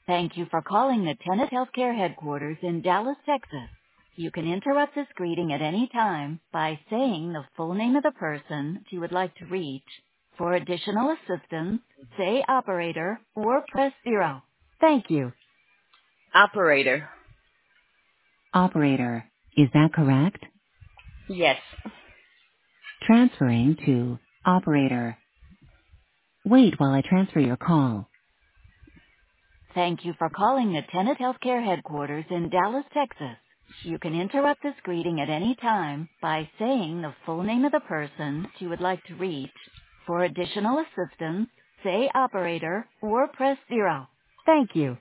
Thank you for calling the Tenet Healthcare headquarters in Dallas, Texas. You can interrupt this greeting at any time by saying the full name of the person you would like to reach. For additional assistance, say operator or press 0. Thank you. Operator. Operator, is that correct? Yes. Transferring to operator. Wait while I transfer your call. Thank you for calling the Tenet Healthcare headquarters in Dallas, Texas. You can interrupt this greeting at any time by saying the full name of the person you would like to reach. For additional assistance, say operator or press 0. Thank you.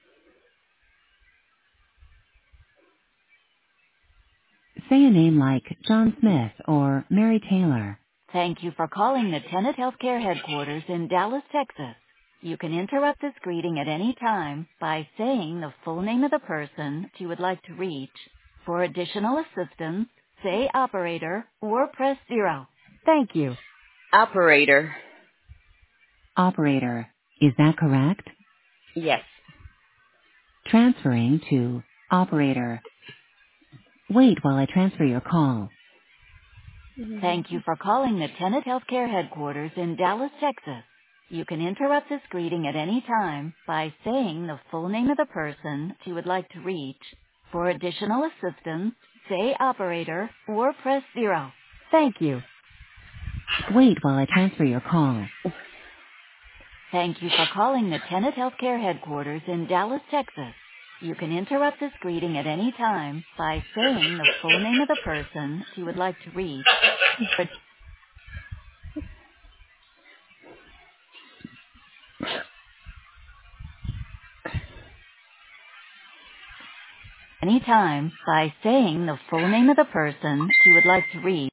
Say a name like John Smith or Mary Taylor. Thank you for calling the Tenet Healthcare headquarters in Dallas, Texas. You can interrupt this greeting at any time by saying the full name of the person you would like to reach. For additional assistance, say operator or press 0. Thank you. Operator. Operator, is that correct? Yes. Transferring to operator. Wait while I transfer your call. Thank you for calling the Tenet Healthcare headquarters in Dallas, Texas. You can interrupt this greeting at any time by saying the full name of the person you would like to reach. For additional assistance, say operator or press 0. Thank you. Wait while I transfer your call. Thank you for calling the Tenet Healthcare headquarters in Dallas, Texas. You can interrupt this greeting at any time by saying the full name of the person you would like to reach. For any time by saying the full name of the person you would like to reach.